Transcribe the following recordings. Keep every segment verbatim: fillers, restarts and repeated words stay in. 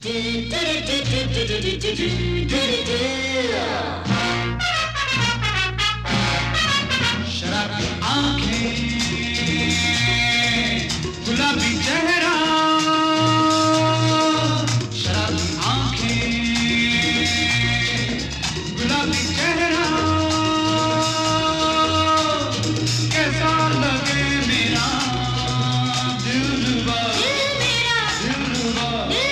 शराबी आंखें, गुलाबी चेहरा, शराबी आंखें, गुलाबी चेहरा, कैसा लगे मेरा दिलरुबा, दिलरुबा,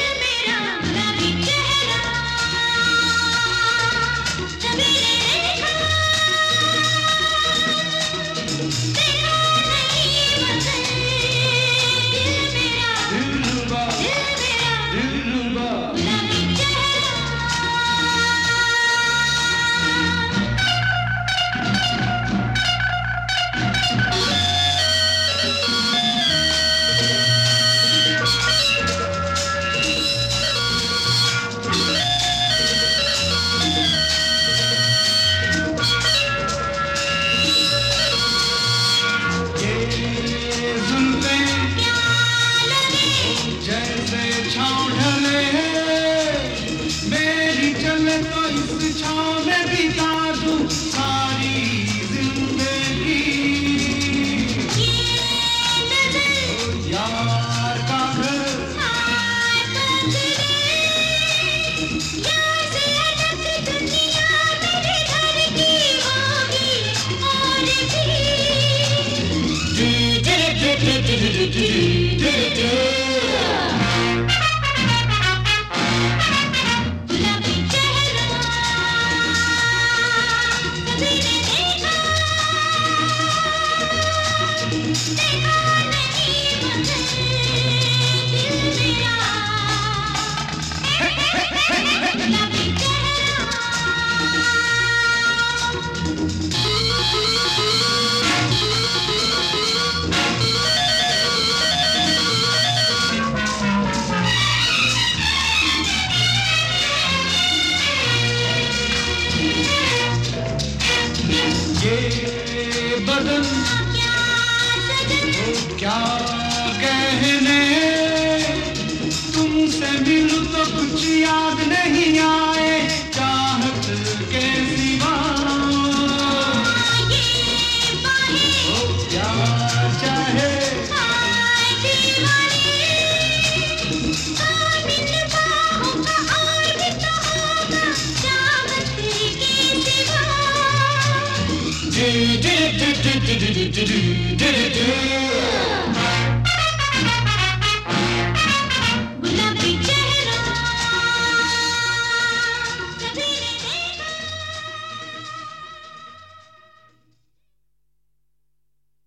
बदन क्या कहने, तुमसे मिलूं तो कुछ याद नहीं आए, चाहत के सिवा क्या चाहे, do do do do do do do do do do.